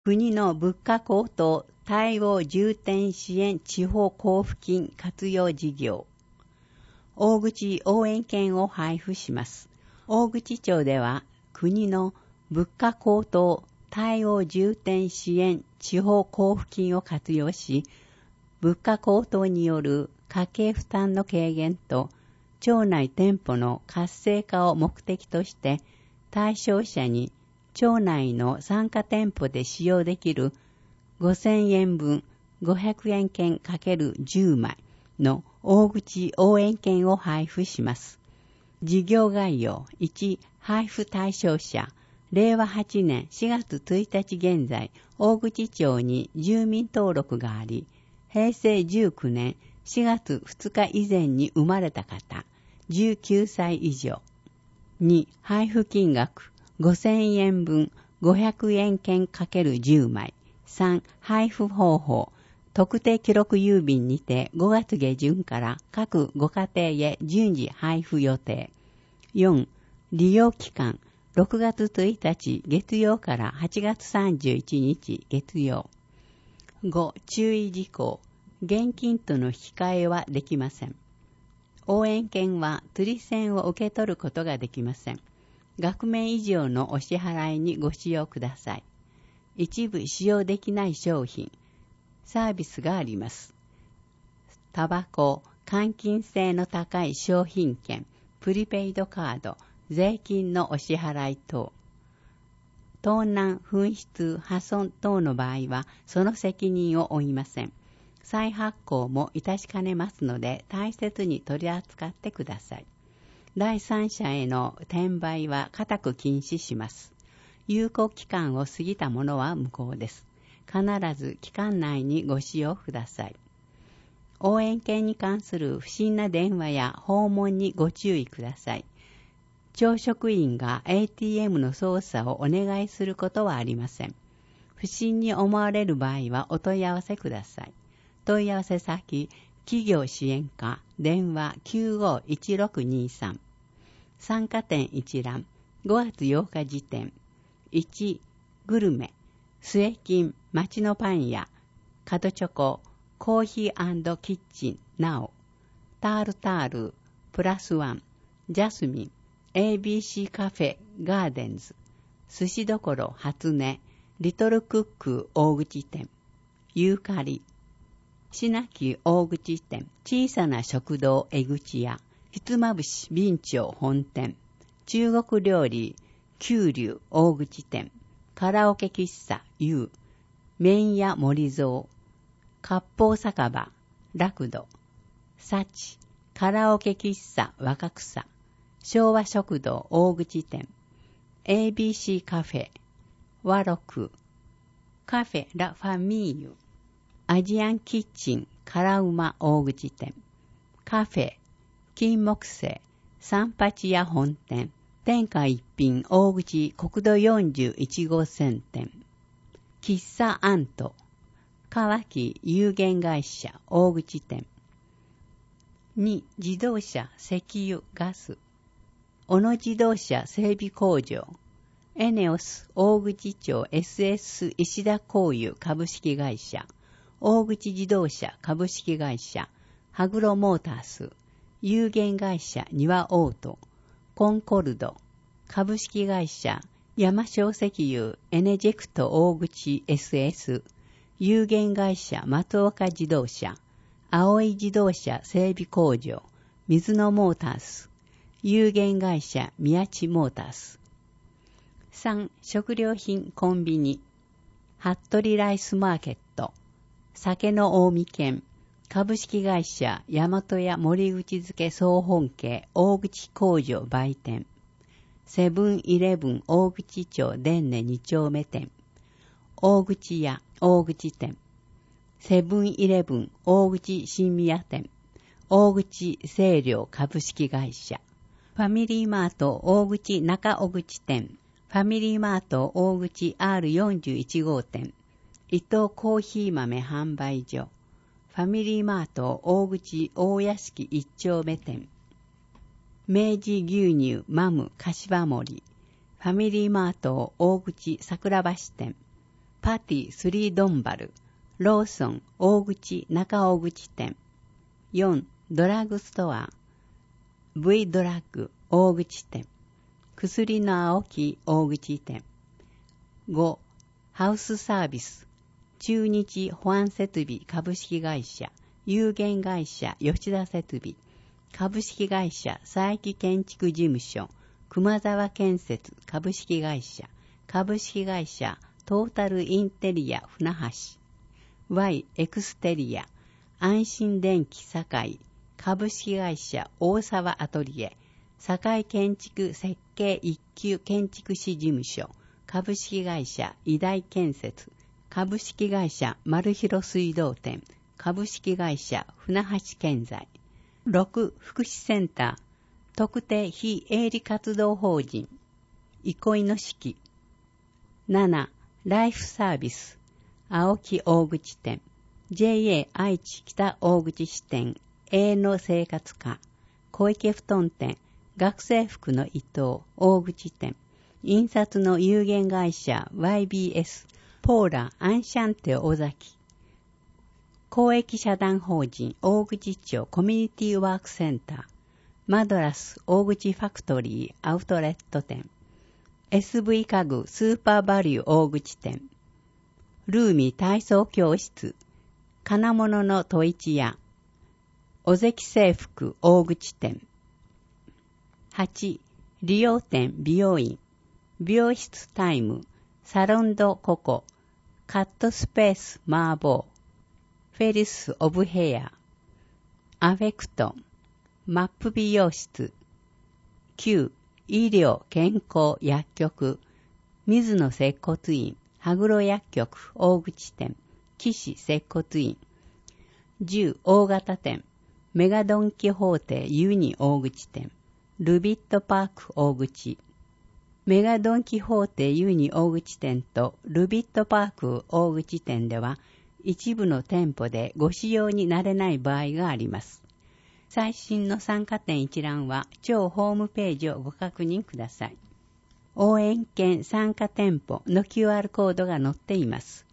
国の物価高騰対応重点支援地方交付金活用事業。大口応援券を配布します。大口町では国の物価高騰対応重点支援地方交付金を活用し、物価高騰による家計負担の軽減と町内店舗の活性化を目的として、対象者に町内の参加店舗で使用できる5000円分500円券×10枚の大口応援券を配布します。事業概要1、配布対象者、令和8年4月1日現在、大口町に住民登録があり、平成19年4月2日以前に生まれた方、19歳以上。2、配布金額5000円分500円券×10枚。3、配布方法。特定記録郵便にて5月下旬から各ご家庭へ順次配布予定。4、利用期間。6月1日月曜から8月31日月曜。5、注意事項。現金との引き換えはできません。応援券は釣り銭を受け取ることができません。額面以上のお支払いにご使用ください。一部使用できない商品、サービスがあります。タバコ、換金性の高い商品券、プリペイドカード、税金のお支払い等。盗難、紛失、破損等の場合はその責任を負いません。再発行もいたしかねますので大切に取り扱ってください。第三者への転売は固く禁止します。有効期間を過ぎたものは無効です。必ず期間内にご使用ください。応援券に関する不審な電話や訪問にご注意ください。町職員が ATM の操作をお願いすることはありません。不審に思われる場合はお問い合わせください。問い合わせ先、企業支援課、電話 951623。参加店一覧、5月8日時点。1、グルメ、末金、町のパン屋、角チョコ、コーヒー&キッチン、なお、タールタール、プラスワン、ジャスミン、ABC カフェ、ガーデンズ、寿司どころ、初音、リトルクック、大口店、ユーカリ、しなき大口店、小さな食堂江口屋、ひつまぶし備長本店、中国料理九龍大口店、カラオケ喫茶優、麺屋森蔵、割烹酒場楽土、幸、カラオケ喫茶若草、昭和食堂大口店、ABC カフェ、和六、カフェラファミーユ、アジアンキッチン辛うま大口店、カフェ金木犀三八屋本店、天下一品大口国道41号線店、喫茶アント川木有限会社大口店。2、自動車石油ガス小野自動車整備工場、エネオス大口町 SS 石田工油株式会社、大口自動車株式会社、ハグロモータース、有限会社庭オート、コンコルド、株式会社山椒石油エネジェクト大口 SS、有限会社松岡自動車、青い自動車整備工場、水野モータース、有限会社宮地モータース。3、食料品コンビニ、服部ライスマーケット、酒の近江県、株式会社大和屋森口漬総本家大口工場売店、セブンイレブン大口町伝根2丁目店、大口屋大口店、セブンイレブン大口新宮店、大口清涼株式会社、ファミリーマート大口中小口店、ファミリーマート大口 R41 号店、伊藤コーヒー豆販売所、ファミリーマート大口大屋敷一丁目店、明治牛乳マム柏森、ファミリーマート大口桜橋店、 パティ3ドンバル、ローソン大口中大口店。4. ドラッグストア、V ドラッグ大口店。薬の青木大口店。5. ハウスサービス、中日保安設備株式会社、有限会社吉田設備、株式会社佐伯建築事務所、熊沢建設株式会社、株式会社トータルインテリア船橋、Y エクステリア、安心電機堺、株式会社大沢アトリエ、堺建築設計一級建築士事務所、株式会社医大建設、株式会社丸広水道店、株式会社船橋建材。6. 福祉センター、特定非営利活動法人、憩いの式。7. ライフサービス、青木大口店、JA 愛知北大口支店、永の生活課、小池布団店、学生服の伊藤大口店、印刷の有限会社 YBS ポーラアンシャンテ尾崎、公益社団法人大口町コミュニティワークセンター、マドラス大口ファクトリーアウトレット店、SV 家具スーパーバリュー大口店、ルーミ体操教室、金物の戸市屋、尾関制服大口店。8. 理容店美容院、美容室タイム、サロンドココ、カットスペースマーボー、フェリスオブヘア、アフェクト、マップ美容室。9. 医療健康薬局、水野接骨院、羽黒薬局大口店、岸接骨院。10. 大型店、メガドンキホーテユニ大口店、ルビットパーク大口。メガドンキホーテユニ大口店とルビットパーク大口店では一部の店舗でご使用になれない場合があります。最新の参加店一覧は超ホームページをご確認ください。応援券参加店舗の QR コードが載っています。